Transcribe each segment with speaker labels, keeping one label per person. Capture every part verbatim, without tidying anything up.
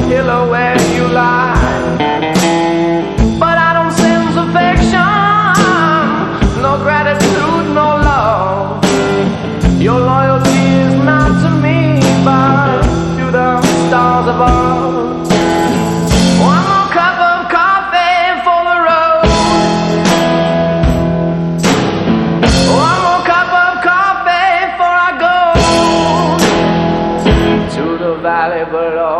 Speaker 1: pillow where you lie. But I don't sense affection, no gratitude, no love. Your loyalty is not to me, but to the stars above. One more cup of coffee for the road. One more cup of coffee before I go to the valley below.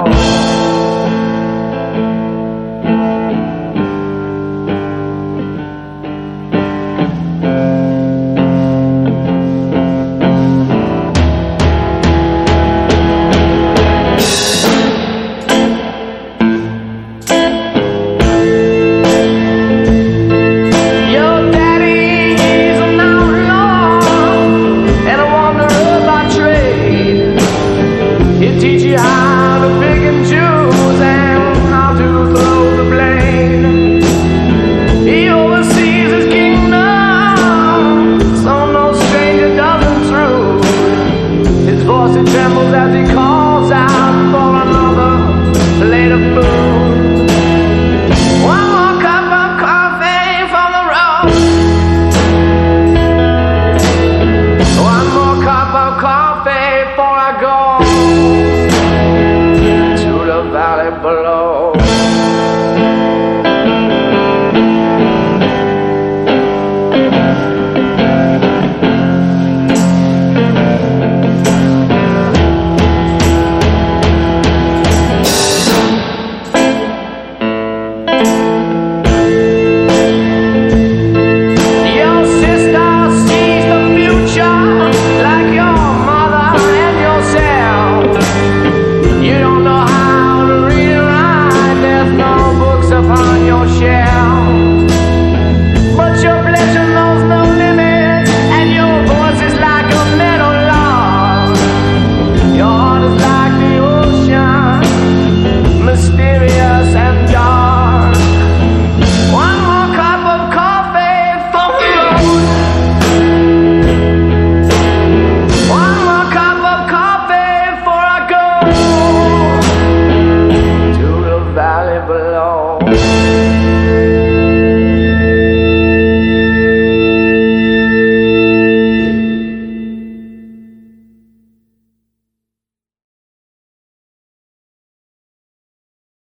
Speaker 1: Before I go to the valley below.